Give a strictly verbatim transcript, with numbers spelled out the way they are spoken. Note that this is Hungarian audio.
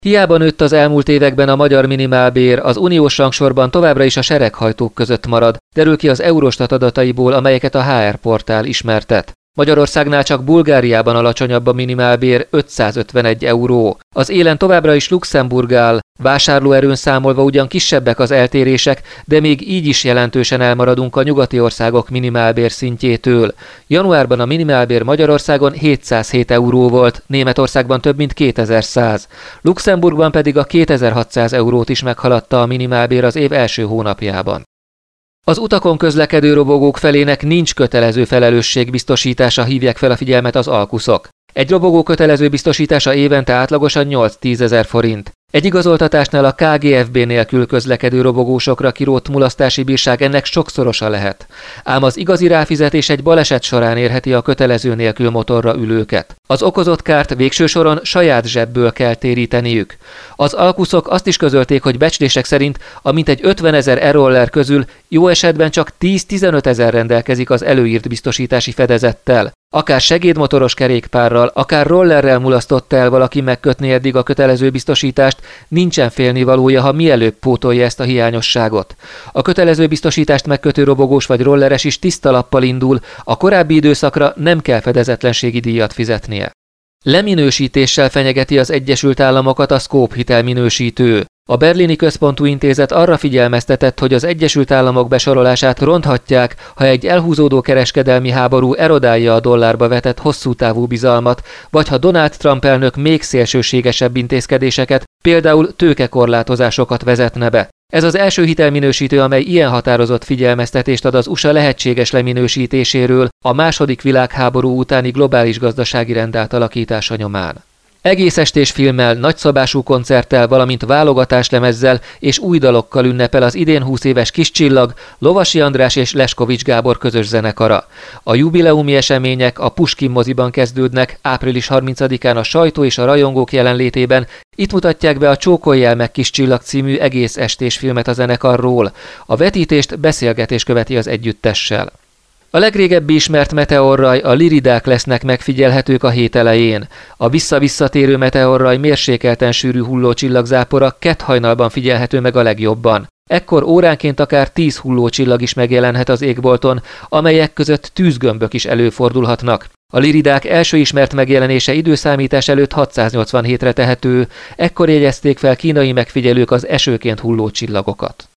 Hiába nőtt az elmúlt években a magyar minimálbér, az uniós rangsorban továbbra is a sereghajtók között marad, derül ki az Eurostat adataiból, amelyeket a há er portál ismertet. Magyarországnál csak Bulgáriában alacsonyabb a minimálbér, ötszázötvenegy euró. Az élen továbbra is Luxemburg áll, vásárlóerőn számolva ugyan kisebbek az eltérések, de még így is jelentősen elmaradunk a nyugati országok minimálbér szintjétől. Januárban a minimálbér Magyarországon hétszázhét euró volt, Németországban több mint kétezer-száz. Luxemburgban pedig a kétezer-hatszáz eurót is meghaladta a minimálbér az év első hónapjában. Az utakon közlekedő robogók felének nincs kötelező felelősségbiztosítása, hívják fel a figyelmet az alkuszok. Egy robogó kötelező biztosítása évente átlagosan nyolc-tízezer forint. Egy igazoltatásnál a ká gé ef bé nélkül közlekedő robogósokra kirótt mulasztási bírság ennek sokszorosa lehet. Ám az igazi ráfizetés egy baleset során érheti a kötelező nélkül motorra ülőket. Az okozott kárt végső soron saját zsebből kell téríteniük. Az alkuszok azt is közölték, hogy becslések szerint a mintegy ötvenezer e-roller közül jó esetben csak tíz-tizenöt ezer rendelkezik az előírt biztosítási fedezettel. Akár segédmotoros kerékpárral, akár rollerrel mulasztott el valaki megkötni eddig a kötelező biztosítást, nincsen félnivalója, ha mielőbb pótolja ezt a hiányosságot. A kötelező biztosítást megkötő robogós vagy rolleres is tiszta lappal indul, a korábbi időszakra nem kell fedezetlenségi díjat fizetnie. Leminősítéssel fenyegeti az Egyesült Államokat a Scope hitelminősítő. A berlini központú intézet arra figyelmeztetett, hogy az Egyesült Államok besorolását ronthatják, ha egy elhúzódó kereskedelmi háború erodálja a dollárba vetett hosszú távú bizalmat, vagy ha Donald Trump elnök még szélsőségesebb intézkedéseket, például tőkekorlátozásokat vezetne be. Ez az első hitelminősítő, amely ilyen határozott figyelmeztetést ad az u es á lehetséges leminősítéséről a második világháború utáni globális gazdasági rend átalakítása nyomán. Egész estés filmmel, nagyszabású koncerttel, valamint válogatáslemezzel és új dalokkal ünnepel az idén húsz éves Kiscsillag, Lovasi András és Leskovics Gábor közös zenekara. A jubileumi események a Puskin moziban kezdődnek, április harmincadikán a sajtó és a rajongók jelenlétében. Itt mutatják be a Csókoljál meg Kiscsillag című egész estés filmet a zenekarról. A vetítést beszélgetés követi az együttessel. A legrégebbi ismert meteorraj, a liridák lesznek megfigyelhetők a hét elején. A vissza-visszatérő meteorraj mérsékelten sűrű hullócsillagzápora ketthajnalban figyelhető meg a legjobban. Ekkor óránként akár tíz hullócsillag is megjelenhet az égbolton, amelyek között tűzgömbök is előfordulhatnak. A liridák első ismert megjelenése időszámítás előtt hatszáznyolcvanhétre tehető, ekkor jegyezték fel kínai megfigyelők az esőként hulló csillagokat.